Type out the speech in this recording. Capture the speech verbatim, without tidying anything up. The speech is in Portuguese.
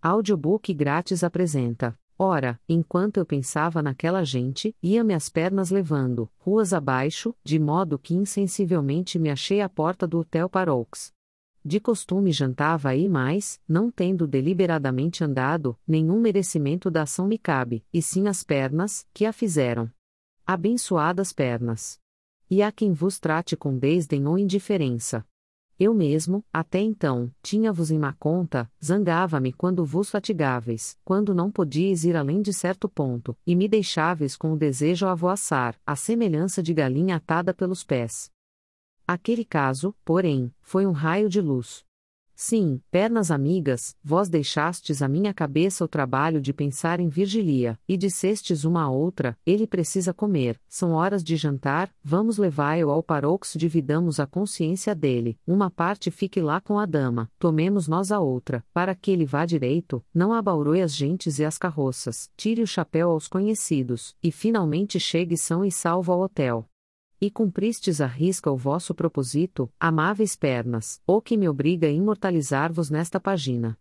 Audiobook grátis apresenta. Ora, enquanto eu pensava naquela gente, ia-me as pernas levando, ruas abaixo, de modo que insensivelmente me achei à porta do Hotel Paroux. De costume jantava aí mais, não tendo deliberadamente andado, nenhum merecimento da ação me cabe, e sim as pernas, que a fizeram. Abençoadas pernas! E há quem vos trate com desdém ou indiferença. Eu mesmo, até então, tinha-vos em má conta, zangava-me quando vos fatigáveis, quando não podíeis ir além de certo ponto, e me deixáveis com o desejo a voaçar, à semelhança de galinha atada pelos pés. Aquele caso, porém, foi um raio de luz. Sim, pernas amigas, vós deixastes à minha cabeça o trabalho de pensar em Virgilia, e dissestes uma à outra, ele precisa comer, são horas de jantar, vamos levá-lo ao Paroux, dividamos a consciência dele, uma parte fique lá com a dama, tomemos nós a outra, para que ele vá direito, não abauroi as gentes e as carroças, tire o chapéu aos conhecidos, e finalmente chegue são e salvo ao hotel. E cumpristes à risca o vosso propósito, amáveis pernas, ou que me obriga a imortalizar-vos nesta página.